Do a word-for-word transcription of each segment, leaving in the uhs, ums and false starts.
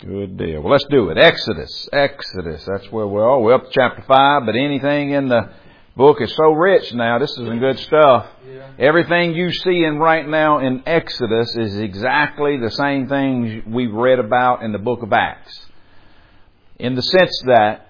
Good deal. Well, let's do it. Exodus. Exodus. That's where we're all. We're up to chapter five, but anything in the book is so rich now. This is some good stuff. Yeah. Everything you see in right now in Exodus is exactly the same things we've read about in the book of Acts. In the sense that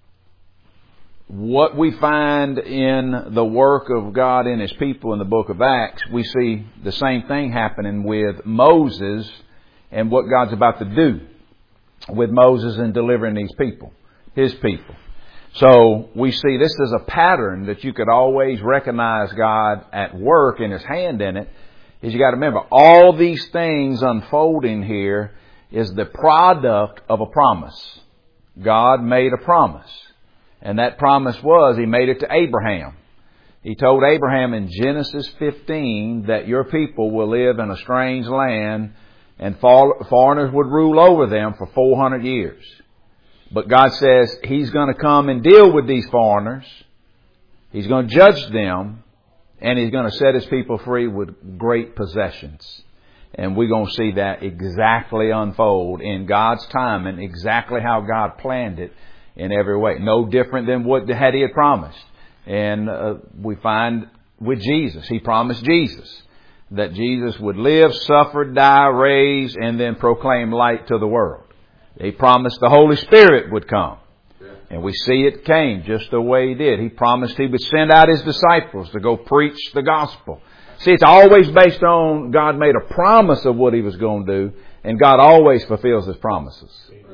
what we find in the work of God and His people in the book of Acts, we see the same thing happening with Moses and what God's about to do with Moses in delivering these people, His people. So we see this is a pattern that you could always recognize God at work and His hand in it. Is you got to remember, all these things unfolding here is the product of a promise. God made a promise. And that promise was, He made it to Abraham. He told Abraham in Genesis fifteen that your people will live in a strange land and foreigners would rule over them for four hundred years. But God says He's going to come and deal with these foreigners. He's going to judge them. And He's going to set His people free with great possessions. And we're going to see that exactly unfold in God's time and exactly how God planned it in every way. No different than what had He had promised. And uh, we find with Jesus, He promised Jesus that Jesus would live, suffer, die, raise, and then proclaim light to the world. He promised the Holy Spirit would come. And we see it came just the way He did. He promised He would send out His disciples to go preach the gospel. See, it's always based on God made a promise of what He was going to do, and God always fulfills His promises.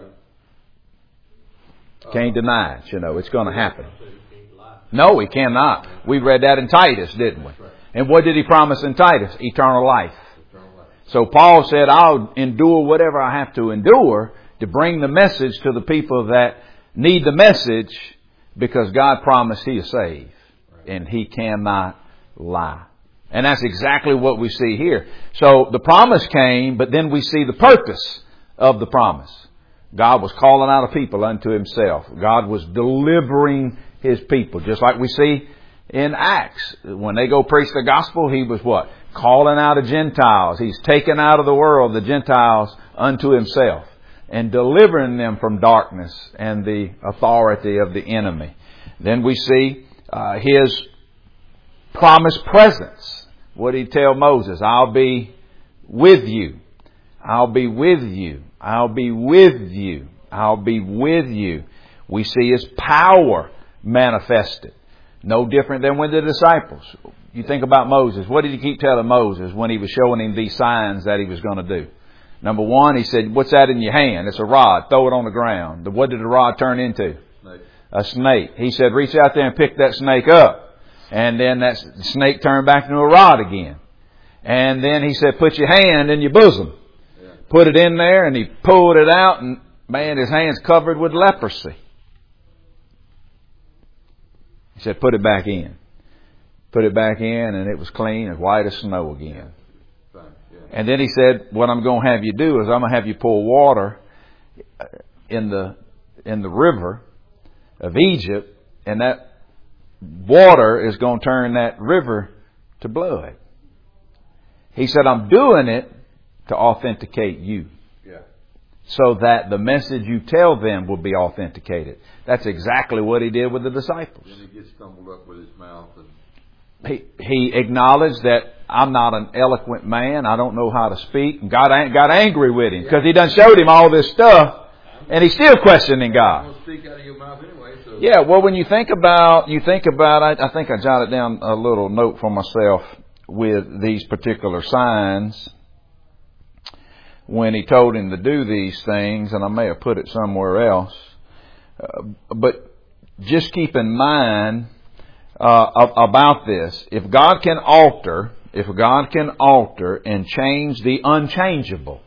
Can't deny it, you know, it's going to happen. No, He cannot. We read that in Titus, didn't we? And what did He promise in Titus? Eternal life. So Paul said, I'll endure whatever I have to endure to bring the message to the people that need the message, because God promised He'll save. And He cannot lie. And that's exactly what we see here. So the promise came, but then we see the purpose of the promise. God was calling out a people unto Himself. God was delivering His people. Just like we see in Acts. When they go preach the gospel, He was what? Calling out the Gentiles. He's taken out of the world the Gentiles unto Himself and delivering them from darkness and the authority of the enemy. Then we see uh, His promised presence. What did He tell Moses? I'll be with you. I'll be with you. I'll be with you. I'll be with you. We see His power manifested. No different than with the disciples. You think about Moses. What did He keep telling Moses when He was showing him these signs that He was going to do? Number one, He said, what's that in your hand? It's a rod. Throw it on the ground. What did the rod turn into? Snake. A snake. He said, reach out there and pick that snake up. And then that snake turned back into a rod again. And then He said, put your hand in your bosom. Yeah. Put it in there, and He pulled it out, and man, his hand's covered with leprosy. He said, put it back in. Put it back in, and it was clean and white as snow again. Yeah. Yeah. And then He said, what I'm going to have you do is I'm going to have you pour water in the in the river of Egypt, and that water is going to turn that river to blood. He said, I'm doing it to authenticate you. Yeah. So that the message you tell them will be authenticated. That's exactly what He did with the disciples. Then He gets stumbled up with His mouth. And... He, he acknowledged that I'm not an eloquent man. I don't know how to speak. And God got angry with him because He done showed him all this stuff, and he's still questioning God. Speak out of your mouth anyway, so. Yeah, well, when you think about, you think about, I, I think I jotted down a little note for myself with these particular signs when He told him to do these things, and I may have put it somewhere else. Uh, but just keep in mind uh, about this. If God can alter, if God can alter and change the unchangeable,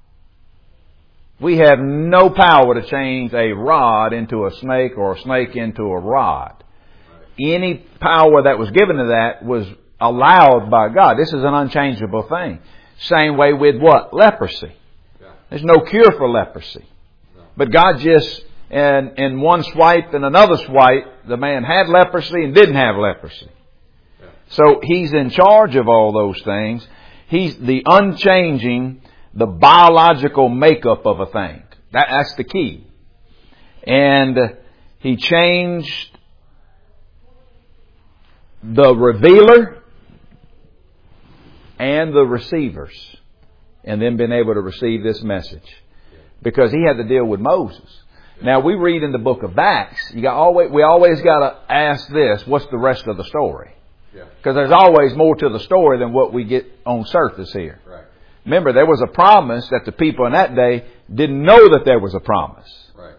we have no power to change a rod into a snake or a snake into a rod. Any power that was given to that was allowed by God. This is an unchangeable thing. Same way with what? Leprosy. There's no cure for leprosy. But God just, in, in one swipe and another swipe, the man had leprosy and didn't have leprosy. So He's in charge of all those things. He's the unchanging, the biological makeup of a thing. That, that's the key. And He changed the revealer and the receivers, and then been able to receive this message, because He had to deal with Moses. Now we read in the book of Acts, you got always, we always got to ask this, what's the rest of the story? Because there's always more to the story than what we get on surface here. Right. Remember, there was a promise that the people in that day didn't know that there was a promise. Right.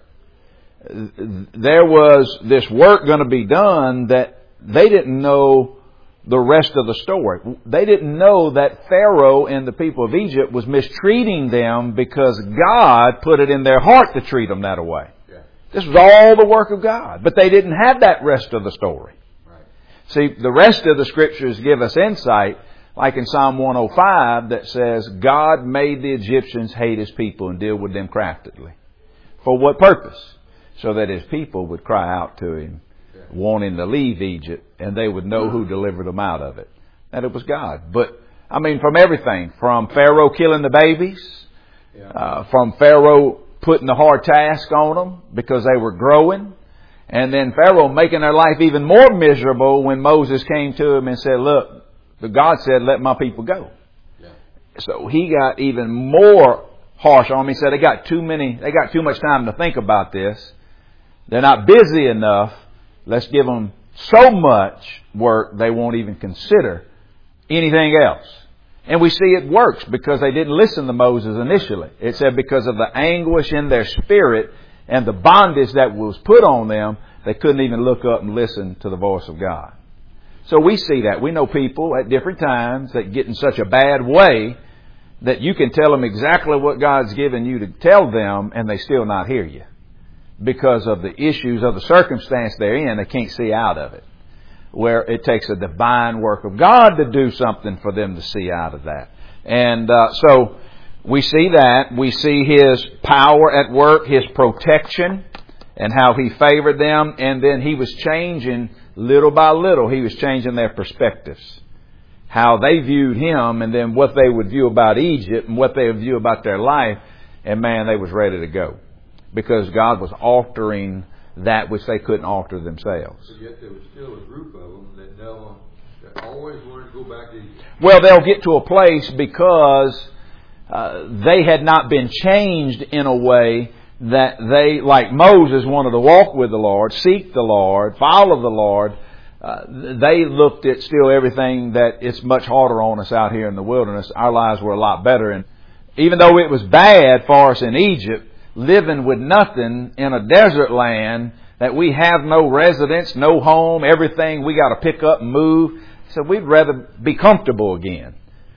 There was this work going to be done that they didn't know the rest of the story. They didn't know that Pharaoh and the people of Egypt was mistreating them because God put it in their heart to treat them that way. Yeah. This was all the work of God. But they didn't have that rest of the story. Right. See, the rest of the Scriptures give us insight, like in Psalm one oh five, that says, God made the Egyptians hate His people and deal with them craftily. For what purpose? So that His people would cry out to Him, wanting to leave Egypt, and they would know who delivered them out of it. And it was God. But, I mean, from everything. From Pharaoh killing the babies, Yeah. uh, from Pharaoh putting the hard task on them because they were growing, and then Pharaoh making their life even more miserable when Moses came to him and said, look, the God said, let my people go. Yeah. So he got even more harsh on them. He said, they got too many, they got too much time to think about this. They're not busy enough. Let's give them so much work they won't even consider anything else. And we see it works because they didn't listen to Moses initially. It said because of the anguish in their spirit and the bondage that was put on them, they couldn't even look up and listen to the voice of God. So we see that. We know people at different times that get in such a bad way that you can tell them exactly what God's given you to tell them and they still not hear you. Because of the issues of the circumstance they're in, they can't see out of it. Where it takes a divine work of God to do something for them to see out of that. And uh, so we see that. We see His power at work, His protection, and how He favored them. And then He was changing, little by little, He was changing their perspectives. How they viewed Him, and then what they would view about Egypt, and what they would view about their life. And man, they was ready to go. Because God was altering that which they couldn't alter themselves. But yet there was still a group of them that never, that always wanted to go back to Egypt. Well, they'll get to a place because uh, they had not been changed in a way that they, like Moses, wanted to walk with the Lord, seek the Lord, follow the Lord. Uh, they looked at still everything that it's much harder on us out here in the wilderness. Our lives were a lot better. And even though it was bad for us in Egypt, living with nothing in a desert land that we have no residence, no home, everything we got to pick up and move. So we'd rather be comfortable again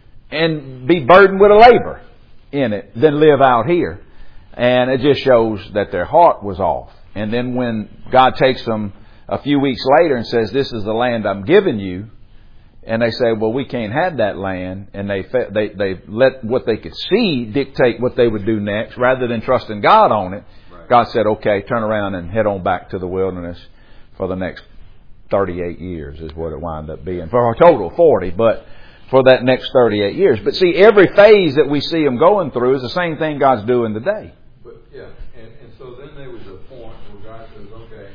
and be burdened with a labor in it than live out here. And it just shows that their heart was off. And then when God takes them a few weeks later and says, this is the land I'm giving you, and they say, well, we can't have that land. And they they they let what they could see dictate what they would do next rather than trusting God on it. Right. God said, okay, turn around and head on back to the wilderness for the next thirty-eight years is what it wound up being. For a total of forty, but for that next thirty-eight years. But see, every phase that we see them going through is the same thing God's doing today. But yeah, and, and so then there was a point where God says, okay,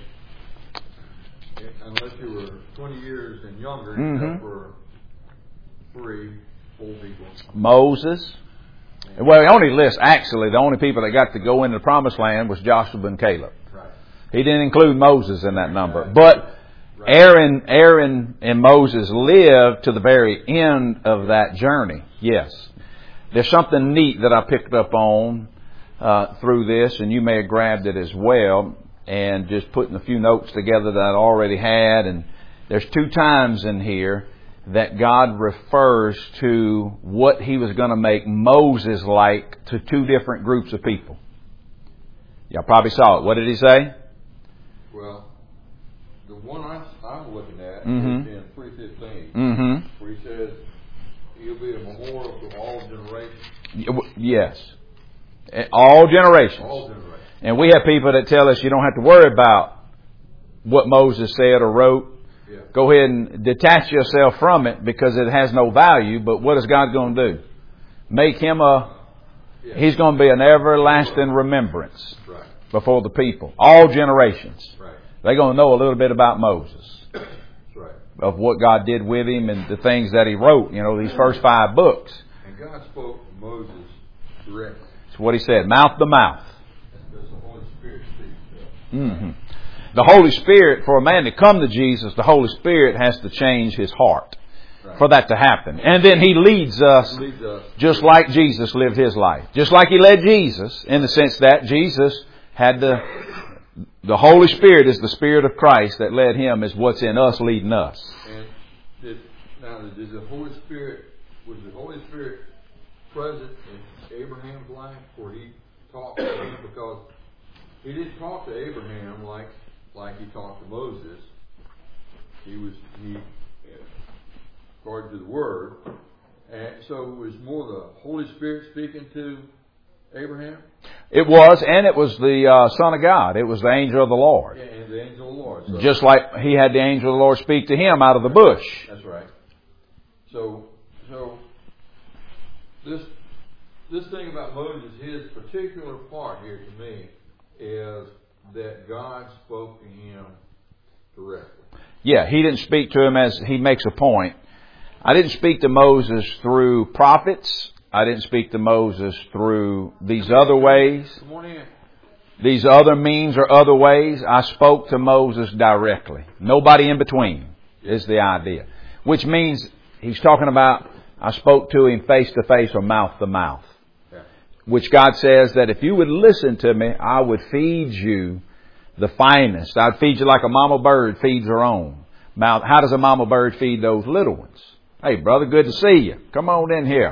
unless you were twenty years and younger, Mm-hmm. except for three, four people. Moses. Well, he only lists, actually, the only people that got to go into the promised land was Joshua and Caleb. Right. He didn't include Moses in that number. Right. But Right. Aaron, Aaron and Moses lived to the very end of that journey. Yes. There's something neat that I picked up on uh, through this, and you may have grabbed it as well, and just putting a few notes together that I already had. And there's two times in here that God refers to what He was going to make Moses like to two different groups of people. Y'all probably saw it. What did He say? Well, the one I, I'm looking at Mm-hmm. is in three fifteen, Mm-hmm. where He says, He'll be a memorial to all generations. Yes. All generations. All generations. And we have people that tell us you don't have to worry about what Moses said or wrote. Yeah. Go ahead and detach yourself from it because it has no value. But what is God going to do? Make him a Yeah. He's going to be an everlasting remembrance Right. before the people. All generations. Right. They're going to know a little bit about Moses. That's right. Of what God did with him and the things that he wrote. You know, these first five books. And God spoke to Moses directly. That's what he said. Mouth to mouth. That's the Holy Spirit speaks. Mm-hmm. The Holy Spirit, for a man to come to Jesus, the Holy Spirit has to change his heart Right. for that to happen. And then he leads us He leads us just like Jesus lived his life. Just like he led Jesus, in the sense that Jesus had the, the Holy Spirit is the Spirit of Christ that led him, is what's in us leading us. And did, now, did the Holy Spirit, was the Holy Spirit present in Abraham's life where he talked to him? Because he didn't talk to Abraham like like he talked to Moses. He was, he, according to the Word. And so it was more the Holy Spirit speaking to Abraham? It was, and it was the uh, Son of God. It was the angel of the Lord. Yeah, and the angel of the Lord. So Just like he had the angel of the Lord speak to him out of the bush. That's right. So, so this this thing about Moses, his particular part here to me is that God spoke to him directly. Yeah, he didn't speak to him as he makes a point. I didn't speak to Moses through prophets. I didn't speak to Moses through these other ways. Come on in. These other means or other ways. I spoke to Moses directly. Nobody in between is the idea. Which means he's talking about I spoke to him face to face or mouth to mouth. Yeah. Which God says that if you would listen to me, I would feed you the finest. I'd feed you like a mama bird feeds her own. Mouth. How does a mama bird feed those little ones? Hey, brother, good to see you. Come on in here.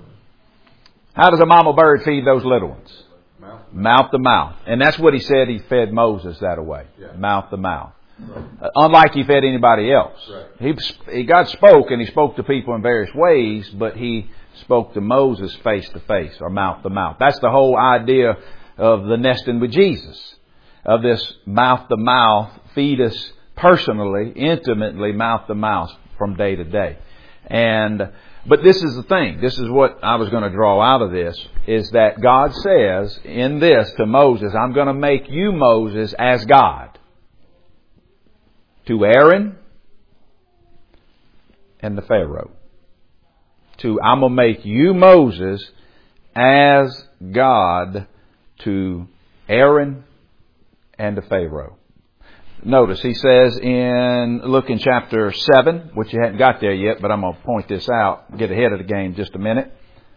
How does a mama bird feed those little ones? Mouth. Mouth to mouth. And that's what he said he fed Moses that way. Yeah. Mouth to mouth. Right. Uh, unlike he fed anybody else. Right. He, he God spoke and he spoke to people in various ways, but he spoke to Moses face to face or mouth to mouth. That's the whole idea of the nesting with Jesus. Of this mouth to mouth, feed us personally, intimately, mouth to mouth from day to day. And, but this is the thing. This is what I was going to draw out of this, is that God says in this to Moses, I'm going to make you, Moses, as God. To Aaron and the Pharaoh. To, I'm going to make you, Moses, as God to Aaron and to Pharaoh. Notice, he says in, look in chapter seven, which you hadn't got there yet, but I'm going to point this out, get ahead of the game just a minute.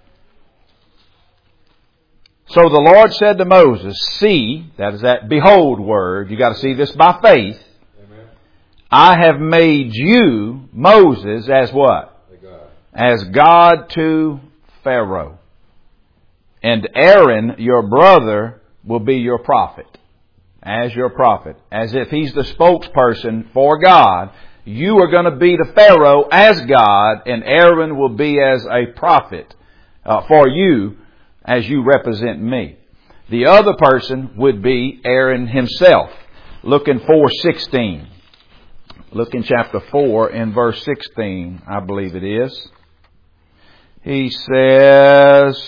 So the Lord said to Moses, see, that is that behold word, you got to see this by faith. Amen. I have made you, Moses, as what? The God. As God to Pharaoh. And Aaron, your brother, will be your prophet. As your prophet. As if he's the spokesperson for God. You are going to be to Pharaoh as God, and Aaron will be as a prophet uh, for you as you represent me. The other person would be Aaron himself. Look in four sixteen. Look in chapter four in verse sixteen, I believe it is. He says,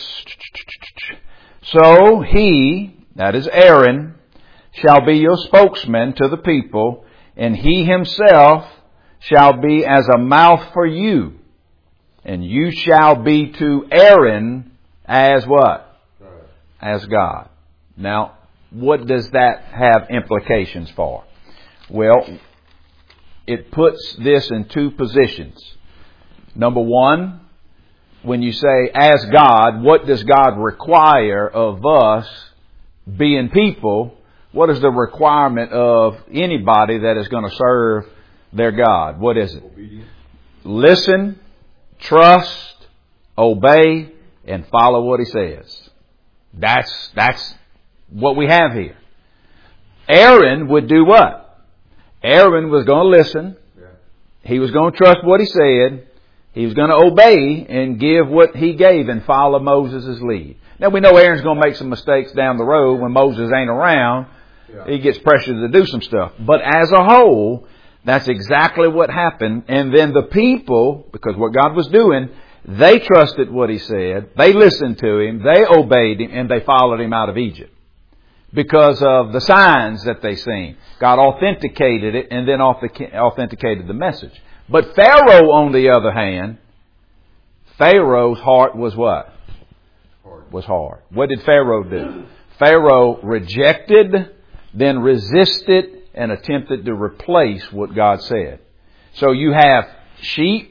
so he, that is Aaron, shall be your spokesman to the people, and he himself shall be as a mouth for you. And you shall be to Aaron as what? As God. Now, what does that have implications for? Well, it puts this in two positions. Number one, when you say as God, what does God require of us being people? What is the requirement of anybody that is going to serve their God? What is it? Obedience. Listen, trust, obey, and follow what He says. That's, that's what we have here. Aaron would do what? Aaron was going to listen. Yeah. He was going to trust what he said. He was going to obey and give what he gave and follow Moses' lead. Now we know Aaron's going to make some mistakes down the road when Moses ain't around. Yeah. He gets pressured to do some stuff. But as a whole, that's exactly what happened. And then the people, because what God was doing, They trusted what he said. They listened to him. They obeyed him, and they followed him out of Egypt because of the signs that they seen. God authenticated it and then authenticated the message. But Pharaoh, on the other hand, Pharaoh's heart was what? Hard. Was hard. What did Pharaoh do? Pharaoh rejected, then resisted, and attempted to replace what God said. So you have sheep,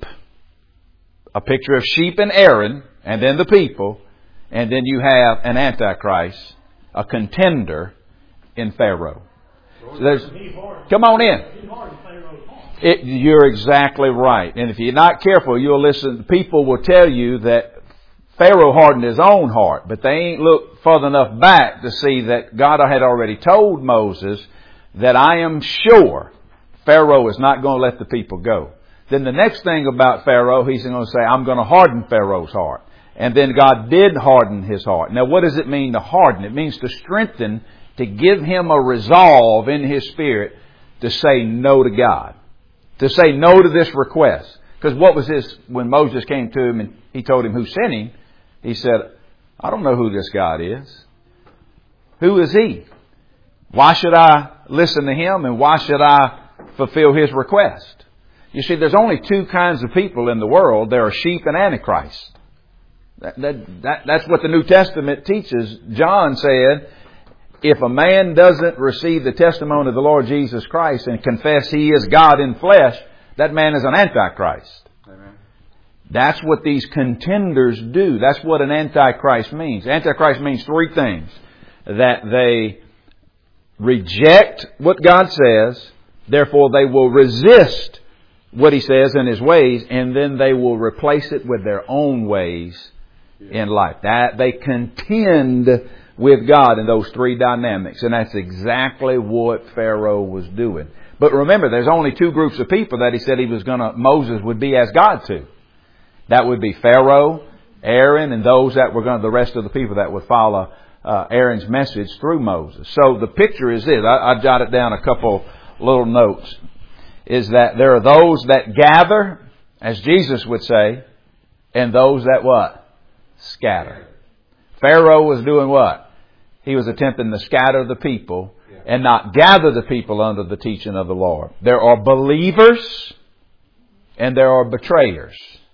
a picture of sheep and Aaron, and then the people, and then you have an Antichrist, a contender in Pharaoh. So there's, come on in. It, you're exactly right. And if you're not careful, you'll listen. People will tell you that Pharaoh hardened his own heart, but they ain't looked further enough back to see that God had already told Moses that I am sure Pharaoh is not going to let the people go. Then the next thing about Pharaoh, he's going to say, I'm going to harden Pharaoh's heart. And then God did harden his heart. Now, what does it mean to harden? It means to strengthen, to give him a resolve in his spirit to say no to God, to say no to this request. Because what was this, when Moses came to him and he told him who sent him, he said, I don't know who this God is. Who is he? Why should I listen to him, and why should I fulfill his request? You see, there's only two kinds of people in the world. There are sheep and Antichrist. That, that, that, that's what the New Testament teaches. John said, if a man doesn't receive the testimony of the Lord Jesus Christ and confess he is God in flesh, that man is an Antichrist. Amen. That's what these contenders do. That's what an Antichrist means. Antichrist means three things. That they reject what God says, therefore they will resist what he says in his ways, and then they will replace it with their own ways in life. That they contend with God in those three dynamics. And that's exactly what Pharaoh was doing. But remember, there's only two groups of people that he said he was gonna, Moses would be as God to. That would be Pharaoh, Aaron, and those that were going to, the rest of the people that would follow uh, Aaron's message through Moses. So the picture is this. I, I jotted down a couple little notes. Is that there are those that gather, as Jesus would say, and those that what? Scatter. Pharaoh was doing what? He was attempting to scatter the people and not gather the people under the teaching of the Lord. There are believers and there are betrayers.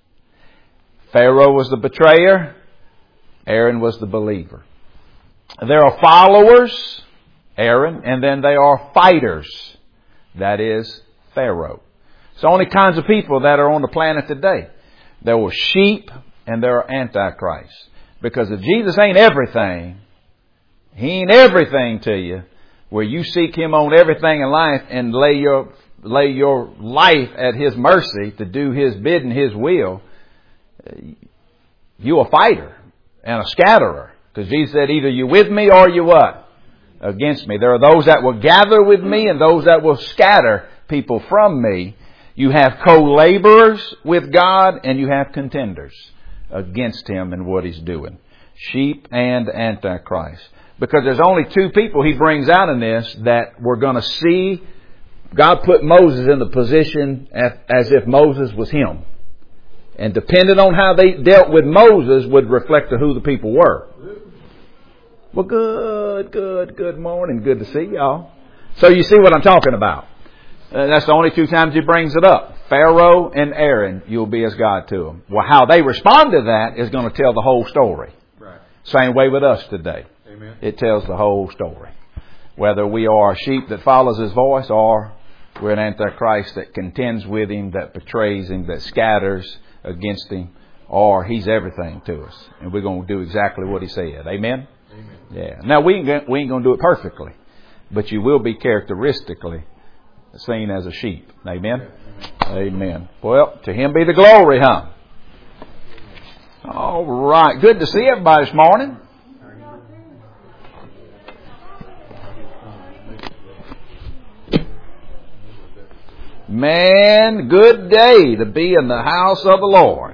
Pharaoh was the betrayer. Aaron was the believer. There are followers, Aaron, and then they are fighters. That is Pharaoh. It's the only kinds of people that are on the planet today. There were sheep and there are antichrists. Because if Jesus ain't everything, He ain't everything to you, where you seek Him on everything in life and lay your lay your life at His mercy to do His bidding, His will, you a fighter and a scatterer. Because Jesus said, either you with me or you what? Against me. There are those that will gather with me and those that will scatter people from me. You have co-laborers with God and you have contenders against Him and what He's doing. Sheep and Antichrist. Because there's only two people He brings out in this that we're going to see. God put Moses in the position as if Moses was Him. And depending on how they dealt with Moses would reflect to who the people were. Well, good, good, good morning. Good to see y'all. So you see what I'm talking about. Uh, that's the only two times He brings it up. Pharaoh and Aaron, you'll be as God to them. Well, how they respond to that is going to tell the whole story. Right. Same way with us today. Amen. It tells the whole story. Whether we are a sheep that follows His voice or we're an Antichrist that contends with Him, that betrays Him, that scatters against Him, or He's everything to us. And we're going to do exactly what He said. Amen? Amen. Yeah. Now, we ain't, we ain't going to do it perfectly, but you will be characteristically seen as a sheep. Amen? Amen. Amen. Well, to Him be the glory, huh? All right. Good to see everybody this morning. Man, good day to be in the house of the Lord.